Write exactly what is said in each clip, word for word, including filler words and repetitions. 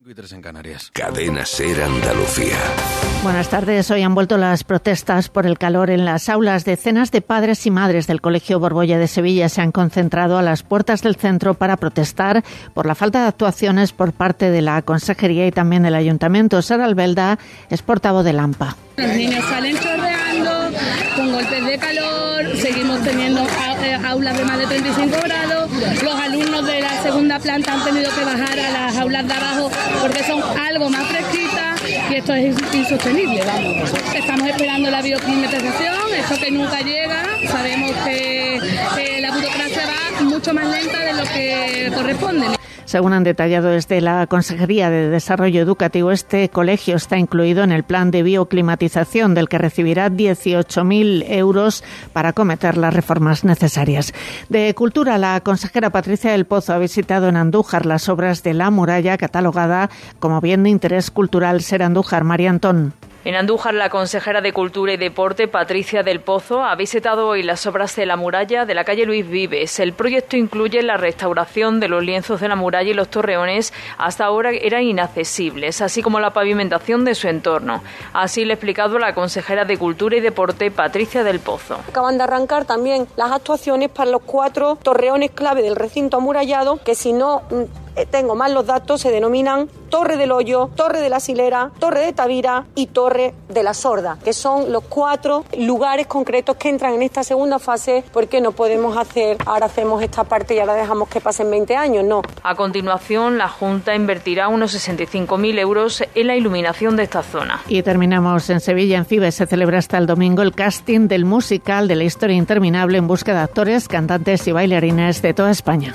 Y tres en Canarias. Cadena SER Andalucía. Buenas tardes. Hoy han vuelto las protestas por el calor en las aulas. Decenas de padres y madres del Colegio Borbolla de Sevilla se han concentrado a las puertas del centro para protestar por la falta de actuaciones por parte de la Consejería y también del Ayuntamiento. Sara Albelda es portavoz del AMPA. Los niños salen chorreando, con golpes de calor, seguimos teniendo aulas de más de treinta y cinco grados, los alumnos de la segunda planta han tenido que bajar a las aulas de abajo porque son algo más fresquitas y esto es insostenible, vamos. Estamos esperando la bioclimatización, esto que nunca llega, sabemos que, que la burocracia va mucho más lenta de lo que corresponde. Según han detallado desde la Consejería de Desarrollo Educativo, este colegio está incluido en el plan de bioclimatización, del que recibirá dieciocho mil euros para acometer las reformas necesarias. De Cultura, la consejera Patricia del Pozo ha visitado en Andújar las obras de la muralla catalogada como bien de interés cultural. Ser Andújar, María Antón. En Andújar, la consejera de Cultura y Deporte, Patricia del Pozo, ha visitado hoy las obras de la muralla de la calle Luis Vives. El proyecto incluye la restauración de los lienzos de la muralla y los torreones, hasta ahora eran inaccesibles, así como la pavimentación de su entorno. Así le ha explicado la consejera de Cultura y Deporte, Patricia del Pozo. Acaban de arrancar también las actuaciones para los cuatro torreones clave del recinto amurallado, que si no tengo mal los datos, se denominan Torre del Hoyo, Torre de la Silera, Torre de Tavira y Torre de la Sorda, que son los cuatro lugares concretos que entran en esta segunda fase, porque no podemos hacer, ahora hacemos esta parte y ahora dejamos que pasen veinte años, no. A continuación, la Junta invertirá unos sesenta y cinco mil euros en la iluminación de esta zona. Y terminamos en Sevilla. En Fibes se celebra hasta el domingo el casting del musical de la historia interminable en busca de actores, cantantes y bailarines de toda España.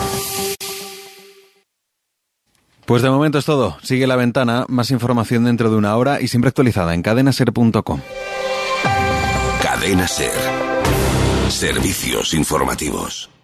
Pues de momento es todo. Sigue La Ventana, más información dentro de una hora y siempre actualizada en cadena ser punto com. Cadena SER. Servicios informativos.